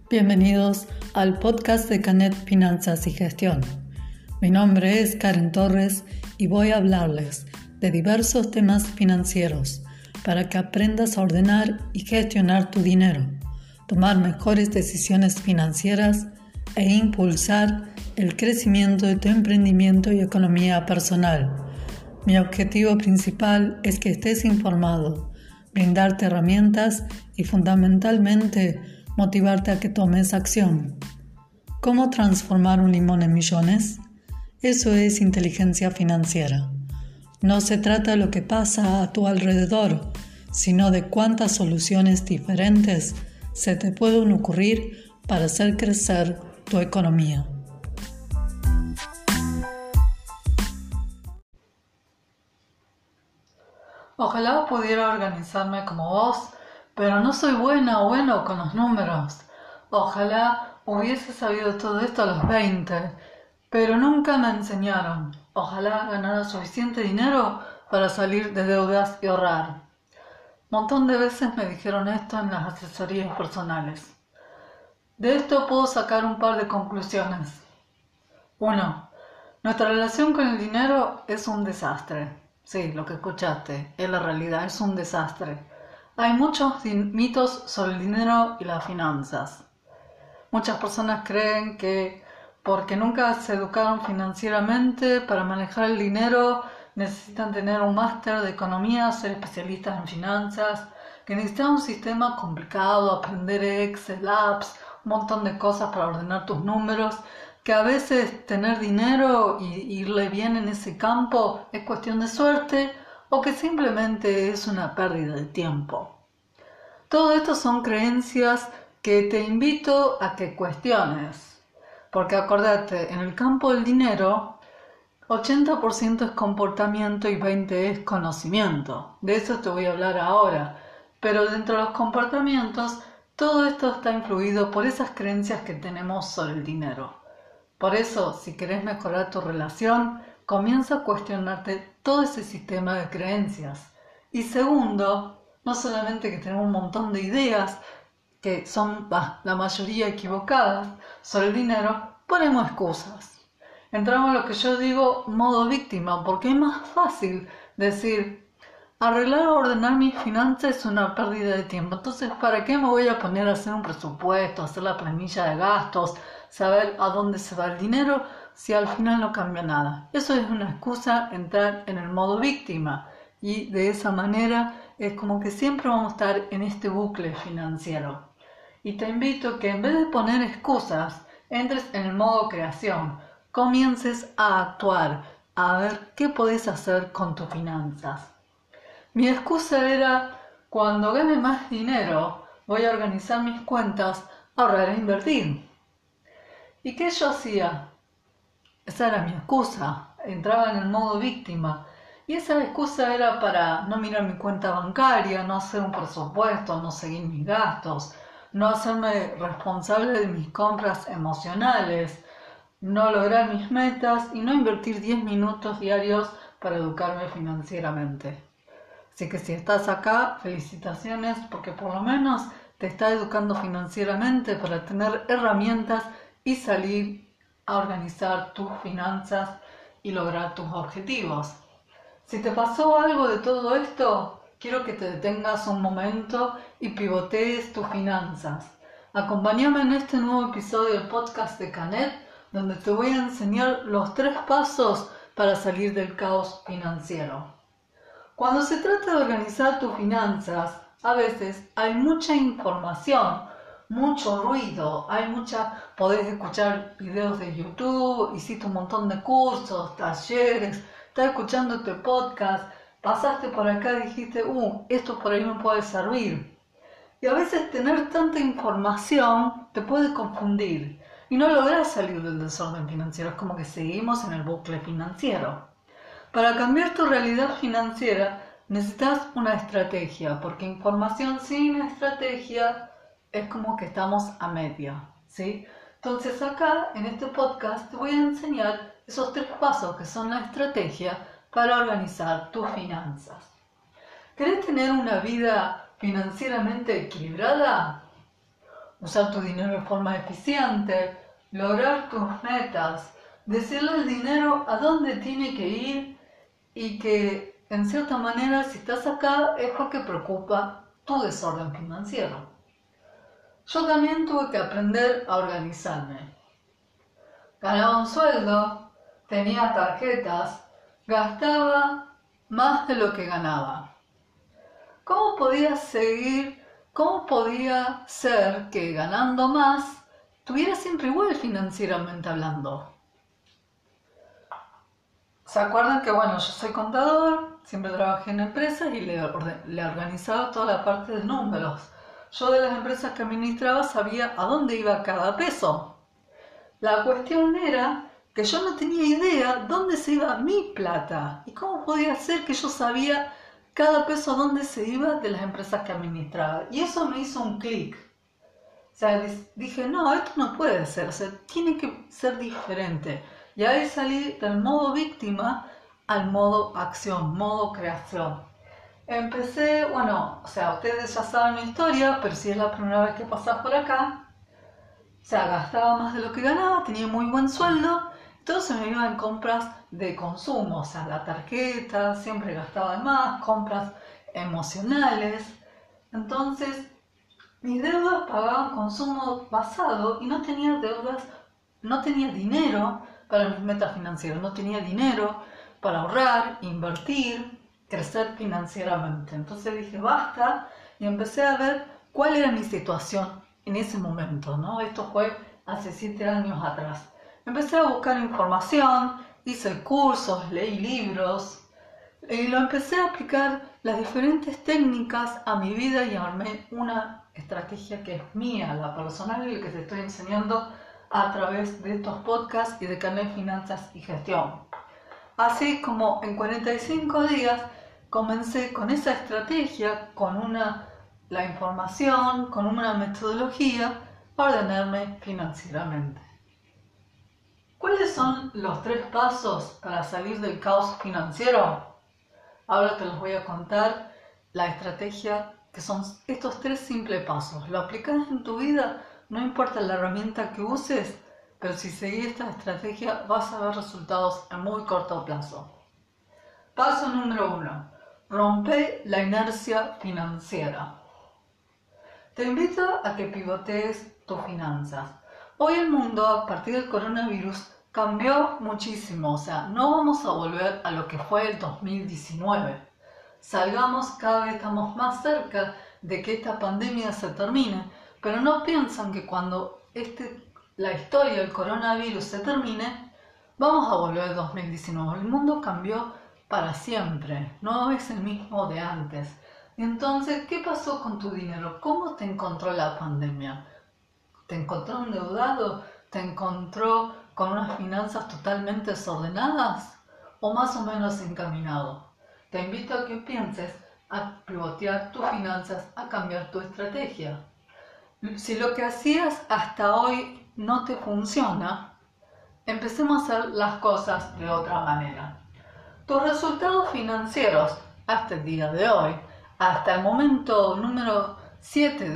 Bienvenidos al podcast de Canet Finanzas y Gestión. Mi nombre es Karen Torres y voy a hablarles de diversos temas financieros para que aprendas a ordenar y gestionar tu dinero, tomar mejores decisiones financieras e impulsar el crecimiento de tu emprendimiento y economía personal. Mi objetivo principal es que estés informado, brindarte herramientas y fundamentalmente motivarte a que tomes acción. ¿Cómo transformar un limón en millones? Eso es inteligencia financiera. No se trata de lo que pasa a tu alrededor, sino de cuántas soluciones diferentes se te pueden ocurrir para hacer crecer tu economía. Ojalá pudiera organizarme como vos, pero no soy buena o bueno con los números. Ojalá hubiese sabido todo esto a los 20, pero nunca me enseñaron. Ojalá ganara suficiente dinero para salir de deudas y ahorrar. Montón de veces me dijeron esto en las asesorías personales. De esto puedo sacar un par de conclusiones. 1. Nuestra relación con el dinero es un desastre. Sí, lo que escuchaste, es la realidad, es un desastre. Hay muchos mitos sobre el dinero y las finanzas. Muchas personas creen que porque nunca se educaron financieramente para manejar el dinero, necesitan tener un máster de economía, ser especialistas en finanzas, que necesitan un sistema complicado, aprender Excel, apps, un montón de cosas para ordenar tus números, que a veces tener dinero y irle bien en ese campo es cuestión de suerte o que simplemente es una pérdida de tiempo. Todo esto son creencias que te invito a que cuestiones, porque acordate, en el campo del dinero 80% es comportamiento y 20% es conocimiento. De eso te voy a hablar ahora, pero dentro de los comportamientos todo esto está influido por esas creencias que tenemos sobre el dinero. Por eso, si querés mejorar tu relación, comienza a cuestionarte todo ese sistema de creencias. Y segundo, no solamente que tenemos un montón de ideas que son la mayoría equivocadas sobre el dinero, ponemos excusas. Entramos a lo que yo digo modo víctima, porque es más fácil decir, arreglar o ordenar mis finanzas es una pérdida de tiempo. Entonces, ¿para qué me voy a poner a hacer un presupuesto, hacer la planilla de gastos, saber a dónde se va el dinero si al final no cambia nada? Eso es una excusa, entrar en el modo víctima. Y de esa manera es como que siempre vamos a estar en este bucle financiero. Y te invito a que en vez de poner excusas, entres en el modo creación. Comiences a actuar, a ver qué podés hacer con tus finanzas. Mi excusa era, cuando gane más dinero, voy a organizar mis cuentas, ahorrar e invertir. ¿Y qué yo hacía? Esa era mi excusa, entraba en el modo víctima. Y esa excusa era para no mirar mi cuenta bancaria, no hacer un presupuesto, no seguir mis gastos, no hacerme responsable de mis compras emocionales, no lograr mis metas y no invertir 10 minutos diarios para educarme financieramente. Así que si estás acá, felicitaciones porque por lo menos te está educando financieramente para tener herramientas y salir a organizar tus finanzas y lograr tus objetivos. Si te pasó algo de todo esto, quiero que te detengas un momento y pivotees tus finanzas. Acompáñame en este nuevo episodio del podcast de Canet, donde te voy a enseñar los 3 pasos para salir del caos financiero. Cuando se trata de organizar tus finanzas, a veces hay mucha información, mucho ruido, podés escuchar videos de YouTube, hiciste un montón de cursos, talleres, estás escuchando este podcast, pasaste por acá y dijiste, esto por ahí me puede servir. Y a veces tener tanta información te puede confundir y no lográs salir del desorden financiero, es como que seguimos en el bucle financiero. Para cambiar tu realidad financiera necesitas una estrategia, porque información sin estrategia es como que estamos a media, ¿sí? Entonces acá en este podcast te voy a enseñar esos 3 pasos que son la estrategia para organizar tus finanzas. ¿Querés tener una vida financieramente equilibrada? usar tu dinero de forma eficiente, lograr tus metas, decirle al dinero a dónde tiene que ir y que en cierta manera si estás acá es porque preocupa tu desorden financiero. Yo también tuve que aprender a organizarme. Ganaba un sueldo, tenía tarjetas, gastaba más de lo que ganaba. ¿Cómo podía ser que ganando más tuviera siempre igual financieramente hablando? ¿Se acuerdan que yo soy contador, siempre trabajé en empresas y le organizaba toda la parte de números? Yo de las empresas que administraba sabía a dónde iba cada peso. La cuestión era que yo no tenía idea dónde se iba mi plata y cómo podía ser que yo sabía cada peso a dónde se iba de las empresas que administraba. Y eso me hizo un clic. O sea, dije, no, esto no puede ser, tiene que ser diferente. Y ahí salí del modo víctima al modo acción, modo creación. Empecé, ustedes ya saben mi historia, pero si es la primera vez que pasás por acá, gastaba más de lo que ganaba, tenía muy buen sueldo, entonces me iba en compras de consumo, la tarjeta, siempre gastaba de más, compras emocionales. Entonces, mis deudas pagaban consumo basado y no tenía dinero para mis metas financieras, no tenía dinero para ahorrar, invertir, crecer financieramente. Entonces dije, basta, y empecé a ver cuál era mi situación en ese momento, ¿no? Esto fue hace 7 años atrás. Empecé a buscar información, hice cursos, leí libros y lo empecé a aplicar las diferentes técnicas a mi vida y armé una estrategia que es mía, la personal, y que te estoy enseñando a través de estos podcasts y de Canal Finanzas y Gestión. Así como en 45 días comencé con esa estrategia, con la información, con una metodología para ordenarme financieramente. ¿Cuáles son los 3 pasos para salir del caos financiero? Ahora te los voy a contar la estrategia, que son estos 3 simples pasos. Lo aplicas en tu vida, no importa la herramienta que uses, pero si seguís esta estrategia vas a ver resultados a muy corto plazo. Paso número 1. Rompe la inercia financiera. Te invito a que pivotees tus finanzas. Hoy el mundo, a partir del coronavirus, cambió muchísimo. No vamos a volver a lo que fue el 2019. Cada vez estamos más cerca de que esta pandemia se termine, pero no piensan que cuando la historia del coronavirus se termine, vamos a volver al 2019. El mundo cambió para siempre, no es el mismo de antes. Entonces, ¿qué pasó con tu dinero? ¿Cómo te encontró la pandemia? ¿Te encontró endeudado? ¿Te encontró con unas finanzas totalmente desordenadas? ¿O más o menos encaminado? Te invito a que pienses a pivotear tus finanzas, a cambiar tu estrategia. Si lo que hacías hasta hoy no te funciona, empecemos a hacer las cosas de otra manera. Tus resultados financieros hasta el día de hoy, hasta el momento número 7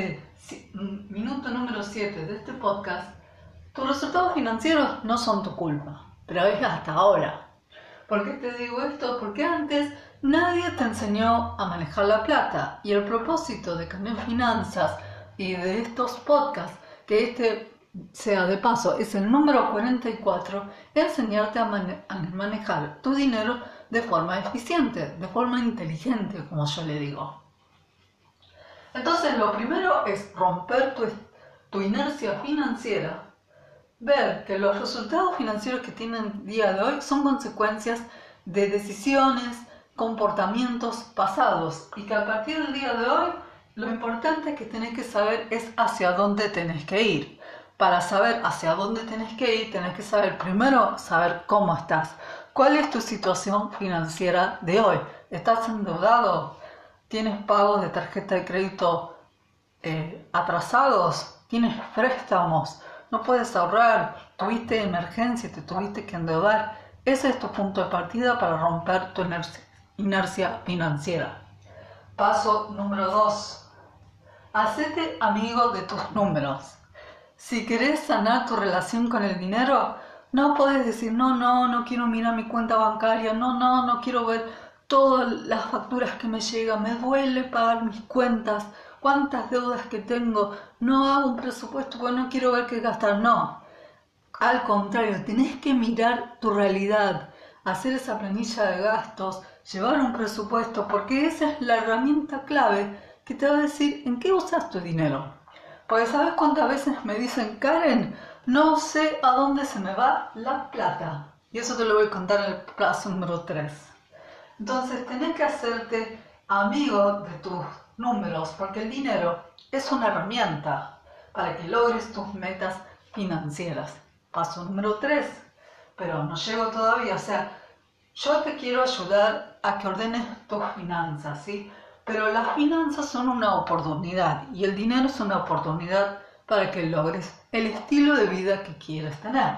minuto número 7 de este podcast, tus resultados financieros no son tu culpa, pero es hasta ahora. ¿Por qué te digo esto? Porque antes nadie te enseñó a manejar la plata, y el propósito de Canal Finanzas y de estos podcasts, que sea de paso, es el número 44, enseñarte a manejar tu dinero de forma eficiente, de forma inteligente, como yo le digo. Entonces, lo primero es romper tu inercia financiera, ver que los resultados financieros que tienen el día de hoy son consecuencias de decisiones, comportamientos pasados, y que a partir del día de hoy lo importante que tenés que saber es hacia dónde tenés que ir. Para saber hacia dónde tenés que ir, tenés que saber cómo estás. ¿Cuál es tu situación financiera de hoy? ¿Estás endeudado? ¿Tienes pagos de tarjeta de crédito atrasados? ¿Tienes préstamos? ¿No puedes ahorrar? ¿Tuviste emergencia? ¿Te tuviste que endeudar? Ese es tu punto de partida para romper tu inercia financiera. Paso número 2. Hacete amigo de tus números. Si querés sanar tu relación con el dinero, no podés decir, no quiero mirar mi cuenta bancaria, no quiero ver todas las facturas que me llegan, me duele pagar mis cuentas, cuántas deudas que tengo, no hago un presupuesto porque no quiero ver qué gastar. No, al contrario, tenés que mirar tu realidad, hacer esa planilla de gastos, llevar un presupuesto, porque esa es la herramienta clave que te va a decir en qué usas tu dinero. Porque ¿sabes cuántas veces me dicen, Karen, no sé a dónde se me va la plata? Y eso te lo voy a contar en el paso número 3. Entonces tenés que hacerte amigo de tus números, porque el dinero es una herramienta para que logres tus metas financieras. Paso número 3, pero no llego todavía. O sea, yo te quiero ayudar a que ordenes tus finanzas, ¿sí? Pero las finanzas son una oportunidad y el dinero es una oportunidad para que logres el estilo de vida que quieres tener.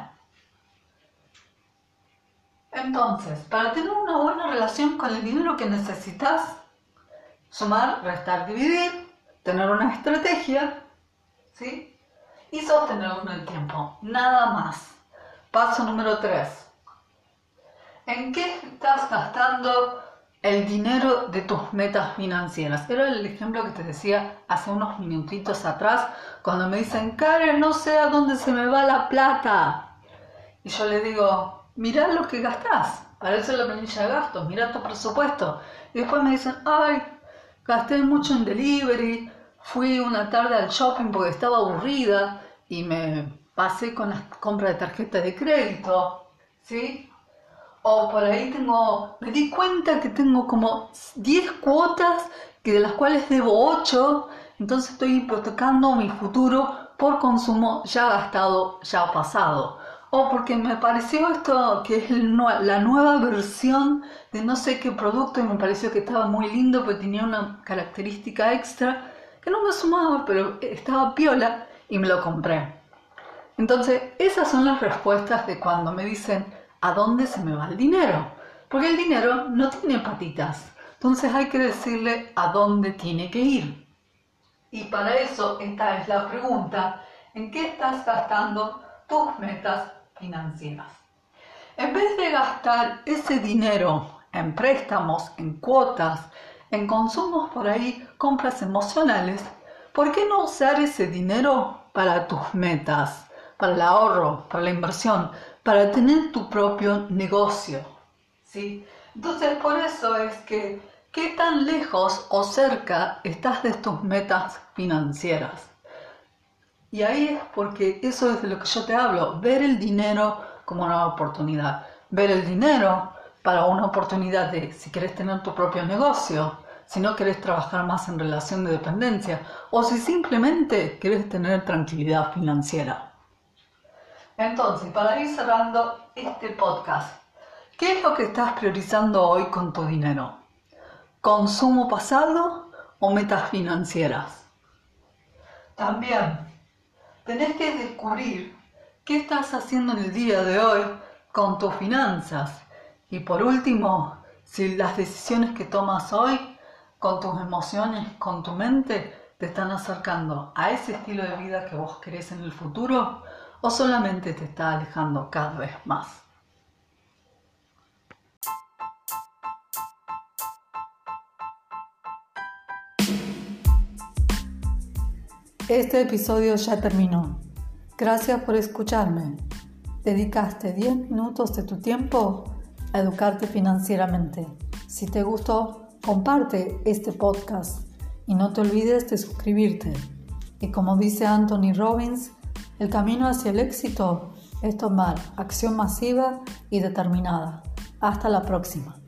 Entonces, para tener una buena relación con el dinero, que necesitas sumar, restar, dividir, tener una estrategia, ¿sí? Y sostenerlo en el tiempo, nada más. Paso número 3. ¿En qué estás gastando el dinero de tus metas financieras? Era el ejemplo que te decía hace unos minutitos atrás, cuando me dicen, Karen, no sé a dónde se me va la plata. Y yo le digo, mirá lo que gastás, para eso es la planilla de gastos, mirá tu presupuesto. Y después me dicen, ay, gasté mucho en delivery, fui una tarde al shopping porque estaba aburrida y me pasé con la compra de tarjeta de crédito, ¿sí? O por ahí me di cuenta que tengo como 10 cuotas, que de las cuales debo 8, entonces estoy hipotecando mi futuro por consumo ya gastado, ya pasado. O porque me pareció esto que es la nueva versión de no sé qué producto y me pareció que estaba muy lindo porque tenía una característica extra que no me sumaba, pero estaba piola y me lo compré. Entonces, esas son las respuestas de cuando me dicen ¿a dónde se me va el dinero? Porque el dinero no tiene patitas. Entonces hay que decirle a dónde tiene que ir. Y para eso esta es la pregunta. ¿En qué estás gastando tus metas financieras? En vez de gastar ese dinero en préstamos, en cuotas, en consumos por ahí, compras emocionales, ¿por qué no usar ese dinero para tus metas? Para el ahorro, para la inversión, para tener tu propio negocio, ¿sí? Entonces, por eso es que, ¿qué tan lejos o cerca estás de tus metas financieras? Y ahí es porque eso es de lo que yo te hablo, ver el dinero como una oportunidad, ver el dinero para una oportunidad de si querés tener tu propio negocio, si no querés trabajar más en relación de dependencia, o si simplemente querés tener tranquilidad financiera. Entonces, para ir cerrando este podcast, ¿qué es lo que estás priorizando hoy con tu dinero? ¿Consumo pasado o metas financieras? También tenés que descubrir qué estás haciendo en el día de hoy con tus finanzas. Y por último, si las decisiones que tomas hoy con tus emociones, con tu mente, te están acercando a ese estilo de vida que vos querés en el futuro, o solamente te está alejando cada vez más. Este episodio ya terminó. Gracias por escucharme. Dedicaste 10 minutos de tu tiempo a educarte financieramente. Si te gustó, comparte este podcast y no te olvides de suscribirte. Y como dice Anthony Robbins, el camino hacia el éxito es tomar acción masiva y determinada. Hasta la próxima.